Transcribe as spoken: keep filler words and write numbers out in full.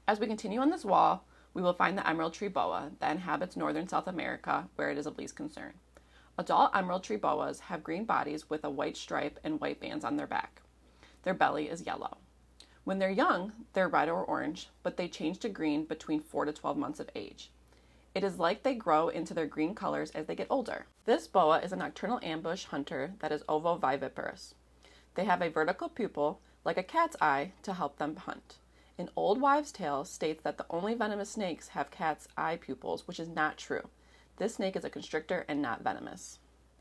As we continue on this wall, we will find the emerald tree boa that inhabits northern South America, where it is of least concern. Adult emerald tree boas have green bodies with a white stripe and white bands on their back. Their belly is yellow. When they're young, they're red or orange, but they change to green between four to twelve months of age. It is like they grow into their green colors as they get older. This boa is a nocturnal ambush hunter that is ovoviviparous. They have a vertical pupil, like a cat's eye, to help them hunt. An old wives' tale states that the only venomous snakes have cat's eye pupils, which is not true. This snake is a constrictor and not venomous.